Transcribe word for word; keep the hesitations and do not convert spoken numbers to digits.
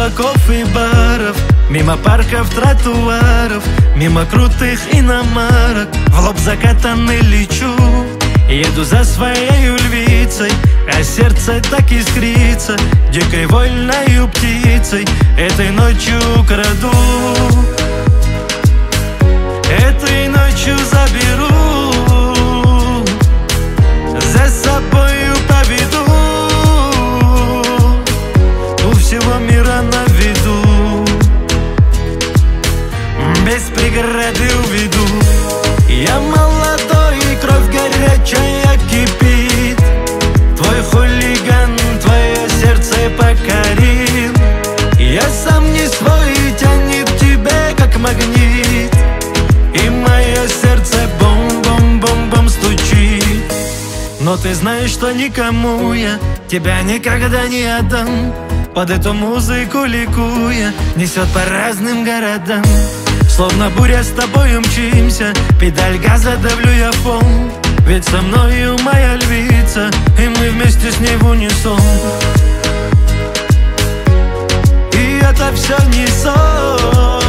кабаков и баров, мимо парков, тротуаров, мимо крутых иномарок. В лоб закатанный лечу, еду за своей львицей, а сердце так искрится дикой вольною птицей. Этой ночью краду, этой ночью заберу, за собою поведу, у всего мира на виду, без преграды уведу. Я молодой, кровь горячая кипит, твой хулиган твое сердце покорил. Я сам не свой, тянет к тебе как магнит, и мое сердце бом-бом-бом-бом стучит. Но ты знаешь, что никому я тебя никогда не отдам. Под эту музыку ликуя несет по разным городам. Словно буря с тобой мчимся, педаль газа давлю я в пол. Ведь со мною моя львица, и мы вместе с ней в унисон. И это все не сон.